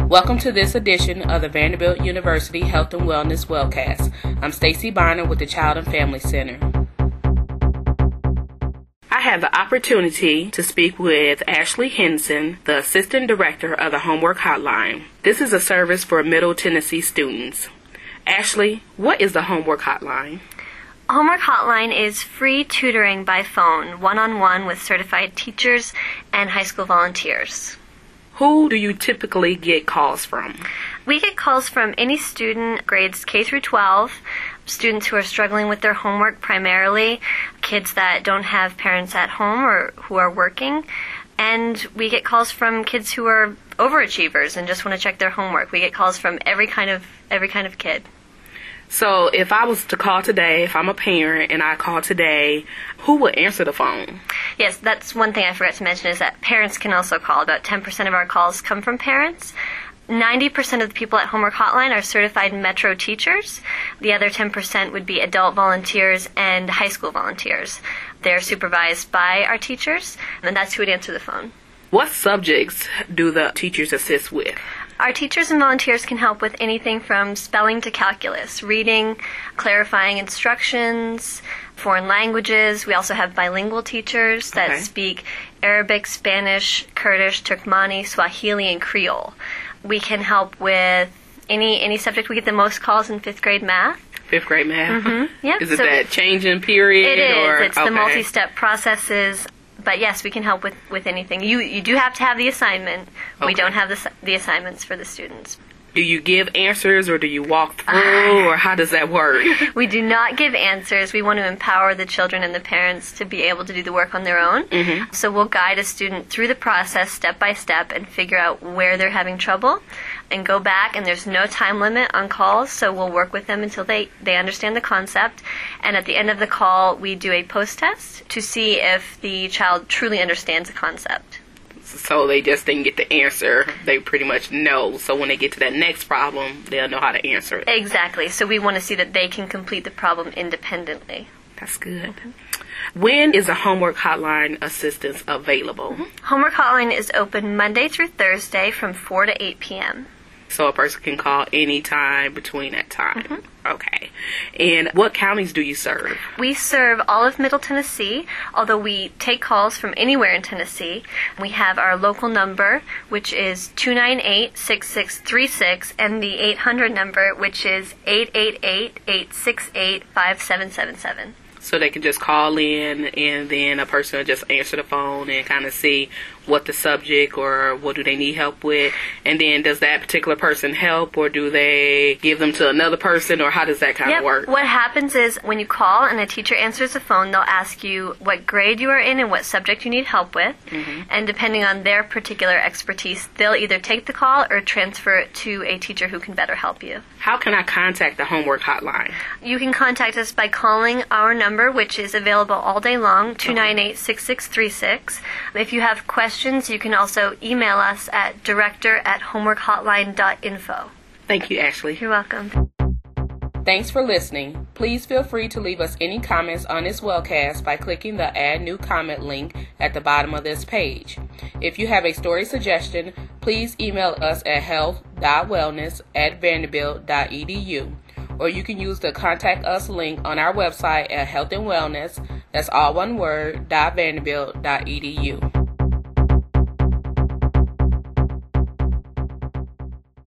Welcome to this edition of the Vanderbilt University Health and Wellness Wellcast. I'm Stacy Bonner with the Child and Family Center. I have the opportunity to speak with Ashley Henson, the Assistant Director of the Homework Hotline. This is a service for Middle Tennessee students. Ashley, what is the Homework Hotline? Homework Hotline is free tutoring by phone, one-on-one with certified teachers and high school volunteers. Who do you typically get calls from? We get calls from any student, grades K through 12, students who are struggling with their homework primarily, kids that don't have parents at home or who are working, and we get calls from kids who are overachievers and just want to check their homework. We get calls from every kind of kid. So if I was to call today, if I'm a parent and I call today, who would answer the phone? Yes, that's one thing I forgot to mention is that parents can also call. About 10% of our calls come from parents. 90% of the people at Homework Hotline are certified Metro teachers. The other 10% would be adult volunteers and high school volunteers. They're supervised by our teachers, and that's who would answer the phone. What subjects do the teachers assist with? Our teachers and volunteers can help with anything from spelling to calculus, reading, clarifying instructions, foreign languages. We also have bilingual teachers that speak Arabic, Spanish, Kurdish, Turkmeni, Swahili, and Creole. We can help with any subject. We get the most calls in 5th grade math. 5th grade math? Mm-hmm. Yep. Is it that changing period? It is. Or? It's the multi-step processes. But yes, we can help with anything. You do have to have the assignment. We don't have the assignments for the students. Do you give answers or do you walk through or how does that work? We do not give answers. We want to empower the children and the parents to be able to do the work on their own. Mm-hmm. So we'll guide a student through the process step by step and figure out where they're having trouble and go back, and there's no time limit on calls, so we'll work with them until they understand the concept. And at the end of the call, we do a post-test to see if the child truly understands the concept. So they just didn't get the answer. They pretty much know. So when they get to that next problem, they'll know how to answer it. Exactly. So we want to see that they can complete the problem independently. That's good. Mm-hmm. When is a Homework Hotline assistance available? Mm-hmm. Homework Hotline is open Monday through Thursday from 4 to 8 p.m. So a person can call any time between that time. Mm-hmm. Okay. And what counties do you serve? We serve all of Middle Tennessee, although we take calls from anywhere in Tennessee. We have our local number, which is 298-6636, and the 800 number, which is 888-868-5777. So they can just call in and then a person will just answer the phone and kind of see what the subject or what do they need help with. And then does that particular person help or do they give them to another person or how does that kind of work? What happens is when you call and a teacher answers the phone, they'll ask you what grade you are in and what subject you need help with. Mm-hmm. And depending on their particular expertise, they'll either take the call or transfer it to a teacher who can better help you. How can I contact the Homework Hotline? You can contact us by calling our number, which is available all day long, 298-6636. If you have questions, you can also email us at director@homeworkhotline.info. Thank you, Ashley. You're welcome. Thanks for listening. Please feel free to leave us any comments on this wellcast by clicking the Add New Comment link at the bottom of this page. If you have a story suggestion, please email us at health.wellness@vanderbilt.edu. Or you can use the Contact Us link on our website at Health and Wellness, that's all one word, .vanderbilt.edu.